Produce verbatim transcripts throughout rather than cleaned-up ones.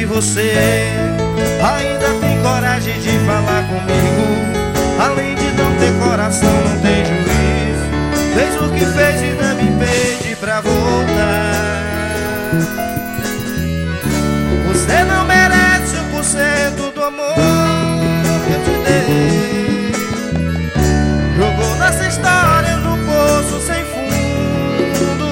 que você ainda tem coragem de falar comigo? Além de não ter coração, não tem juízo. Fez o que fez e ainda me pede pra voltar. Você não merece um por cento do amor que eu te dei. Jogou nossa história no poço sem fundo.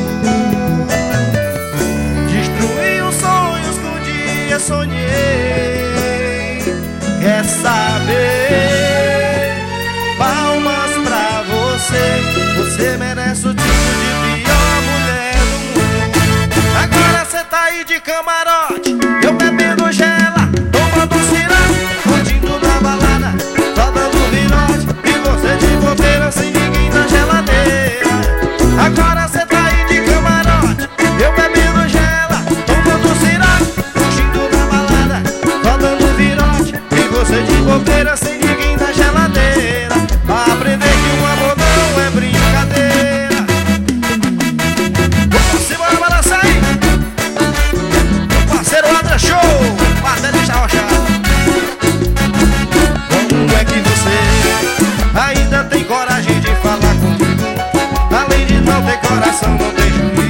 Destruiu os sonhos que um dia sonhei. Quer saber? Palmas pra você. Você merece o título de pior mulher do mundo. Agora cê tá aí de camarote, eu bebendo gela, tomando cirote, curtindo na balada, só dando virote, e você de bobeira sem ninguém na geladeira. Agora cê tá aí de camarote, eu bebendo gela, tomando cirote, curtindo na balada, só dando virote, e você de bobeira sem ninguém na geladeira. Pra aprender que o amor não é brincadeira. Vamos embora balançar aí, parceiro André Show, baterista Rochado. Como é que você ainda tem coragem de falar comigo? Além de não ter coração, não tem juízo.